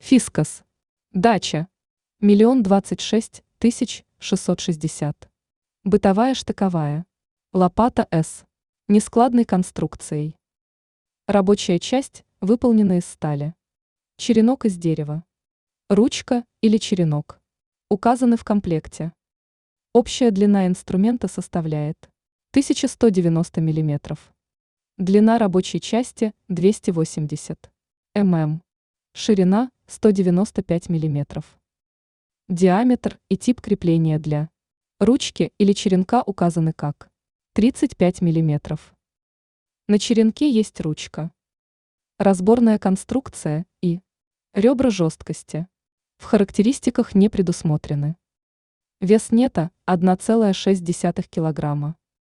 Фискас. Дача. 1 026 660. Бытовая штыковая. Лопата С. Нескладной конструкцией. Рабочая часть выполнена из стали. Черенок из дерева. Ручка или черенок. Указаны в комплекте. Общая длина инструмента составляет 1190 мм. Длина рабочей части 280 мм. Ширина 195 мм. Диаметр и тип крепления для ручки или черенка указаны как 35 мм. На черенке есть ручка. Разборная конструкция и ребра жесткости в характеристиках не предусмотрены. Вес нета 1,6 кг.